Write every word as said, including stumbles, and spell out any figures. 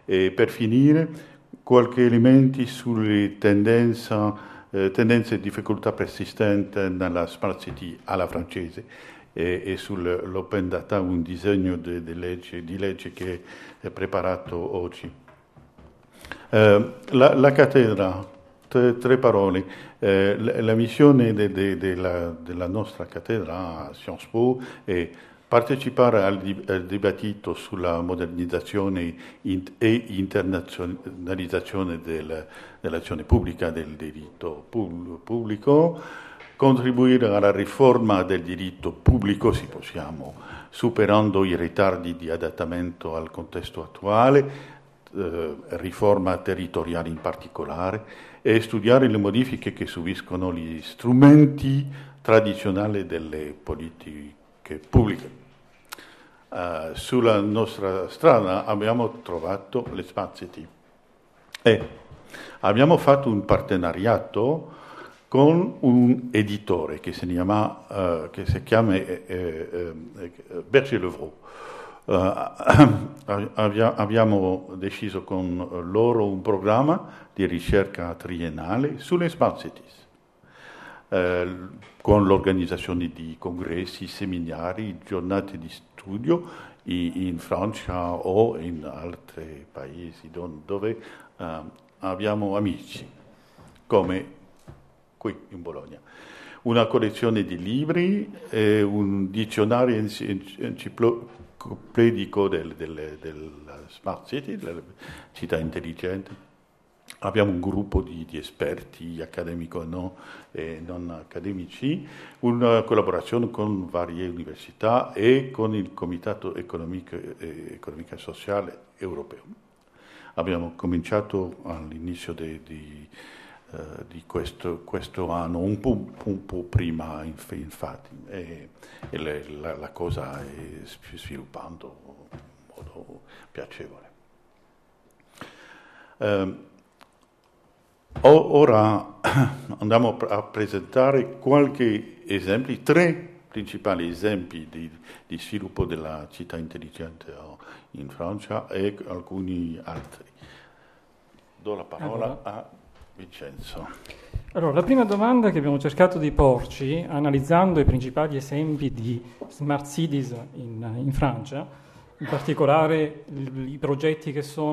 E per finire, qualche elementi sulle tendenza, eh, tendenze e difficoltà persistenti nella Smart City alla francese e, e sull'Open Data, un disegno di, di, legge, di legge che è preparato oggi. Eh, la, la cattedra, tre, tre parole. Eh, la, la missione de, de, de la, della nostra cattedra a Sciences Po è partecipare al, al dibattito sulla modernizzazione in, e internazionalizzazione del, dell'azione pubblica, del diritto pubblico, contribuire alla riforma del diritto pubblico, se possiamo, superando i ritardi di adattamento al contesto attuale, eh, riforma territoriale in particolare, e studiare le modifiche che subiscono gli strumenti tradizionali delle politiche pubbliche. Uh, sulla nostra strada abbiamo trovato le Smart City e abbiamo fatto un partenariato con un editore che si chiama, uh, che si chiama eh, eh, Berger-Levrault. Uh, abbiamo deciso con loro un programma di ricerca triennale sulle Smart Cities, eh, con l'organizzazione di congressi, seminari, giornate di studio in Francia o in altri paesi dove uh, abbiamo amici, come qui in Bologna. Una collezione di libri, eh, un dizionario enciclopedico del, del, della Smart City, della città intelligente. Abbiamo un gruppo di, di esperti accademici no, e non accademici, una collaborazione con varie università e con il Comitato Economico e, Economico e Sociale Europeo. Abbiamo cominciato all'inizio di, di, uh, di questo, questo anno, un po', un po' prima infatti, e, e le, la, la cosa è sviluppando in modo piacevole. Um, Ora andiamo a presentare qualche esempio, tre principali esempi di, di sviluppo della città intelligente in Francia e alcuni altri. Do la parola allora a Vincenzo. Allora, la prima domanda che abbiamo cercato di porci, analizzando i principali esempi di smart cities in, in Francia, in particolare i, i progetti che sono